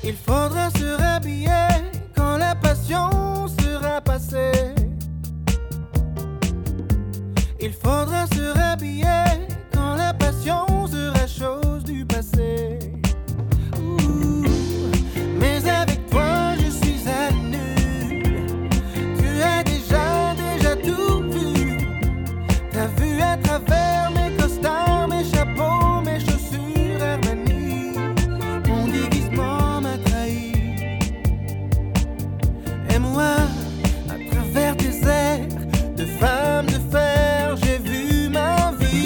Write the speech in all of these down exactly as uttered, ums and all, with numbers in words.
Il faudra se rhabiller quand la passion sera passée. Il faudra se rhabiller quand la passion sera chose du passé. Ouh. Mais avec toi je suis à nu. Tu as déjà, déjà tout vu. T'as vu à travers mes costards, mes chapeaux, mes chaussures Armani. Mon déguisement m'a trahi. Et moi, à travers tes airs de femme de fer, j'ai vu ma vie.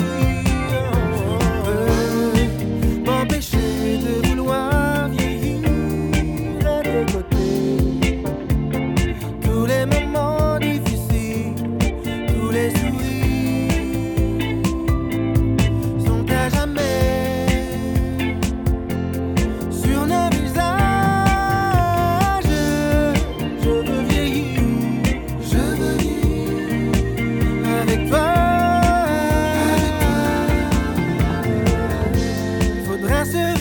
Je veux m'empêcher de vouloir vieillir à tes côtés. Tous les moments difficiles, tous les sourires sont à jamais sur nos visages. Je veux vieillir, je veux vieillir avec toi. Faudra se